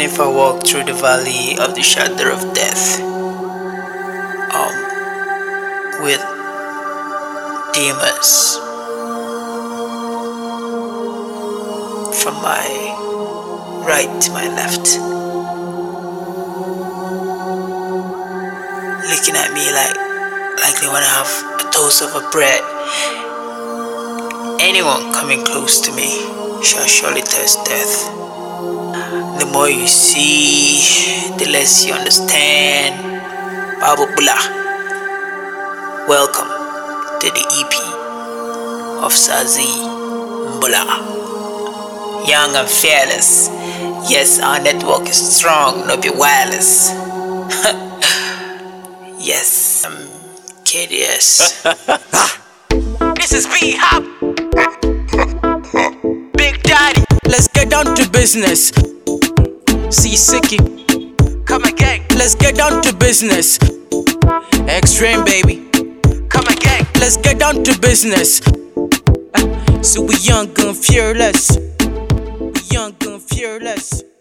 Even if I walk through the valley of the shadow of death, with demons from my right to my left, looking at me like they wanna have a toast of a bread. Anyone coming close to me shall surely taste death. The more you see, the less you understand. Babu Bula. Welcome to the EP of Sazi Mbula. Young and fearless. Yes, our network is strong, no be wireless. Yes, I'm KDS. This is B-Hop. Big Daddy. Let's get down to business. See Sicky. Come again. Let's get down to business. Extreme baby. Come again. Let's get down to business. So we young and fearless. We young and fearless.